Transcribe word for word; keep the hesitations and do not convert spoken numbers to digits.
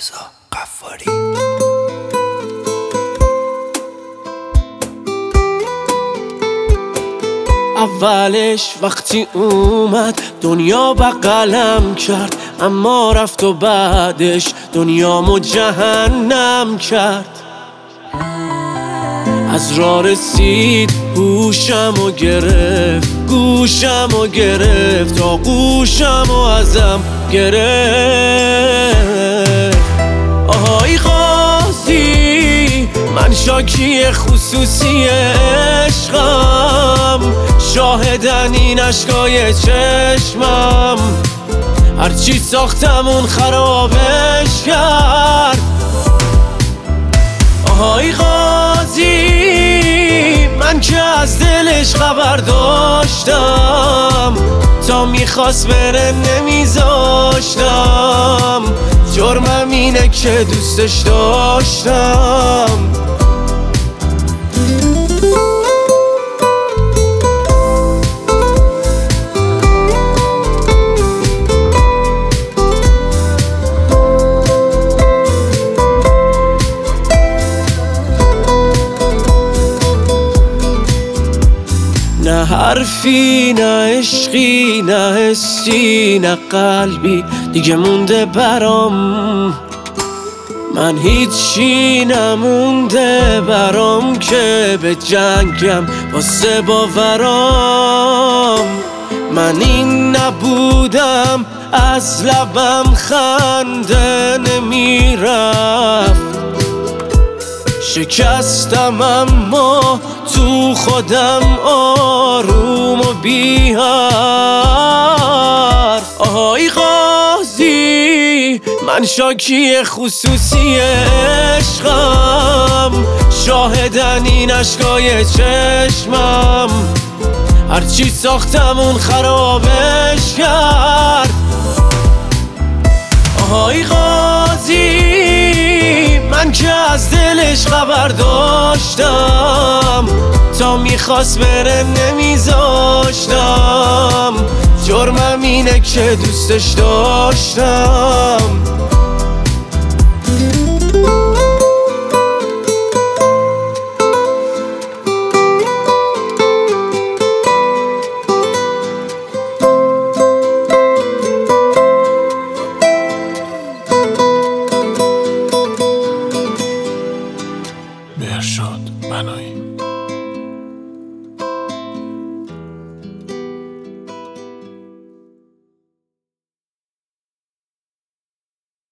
رضا غفاری. اولش وقتی اومد دنیا بغلم کرد، اما رفت و بعدش دنیامو جهنم کرد. از راه رسید هوشمو گرفت، گوشمو گرفت، آغوشمو ازم گرفت. آهای قاضی من شاکی خصوصی عشقم، شاهدن این اشکای چشمم، هرچی ساختم اون خرابش کرد. آهای قاضی من که از دلش خبر داشتم، تا میخواست بره نمیذاشتم، جرمم اینه که دوستش داشتم. نه حرفی نه عشقی نه حسی نه قلبی دیگه مونده برام، من هیچی نمونده برام که به جنگم واسه باورام. من این نبودم از لبم خنده نمیرفت، شکستم اما تو خودم آروم و بی حرف. آهای قاضی من شاکی خصوصی عشقم، شاهدن این اشکای چشمم، هرچی ساختم اون خرابش کرد. آهای قاضی من که از دلش خبر داشتم، تا میخواست بره نمیذاشتم، جرمم اینه که دوستش داشتم.